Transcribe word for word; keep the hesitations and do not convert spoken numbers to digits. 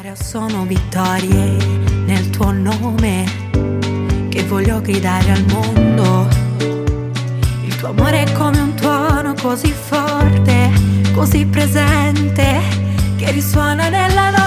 Sono vittorie nel tuo nome che voglio gridare al mondo. Il tuo amore è come un tuono così forte, così presente, che risuona nella notte.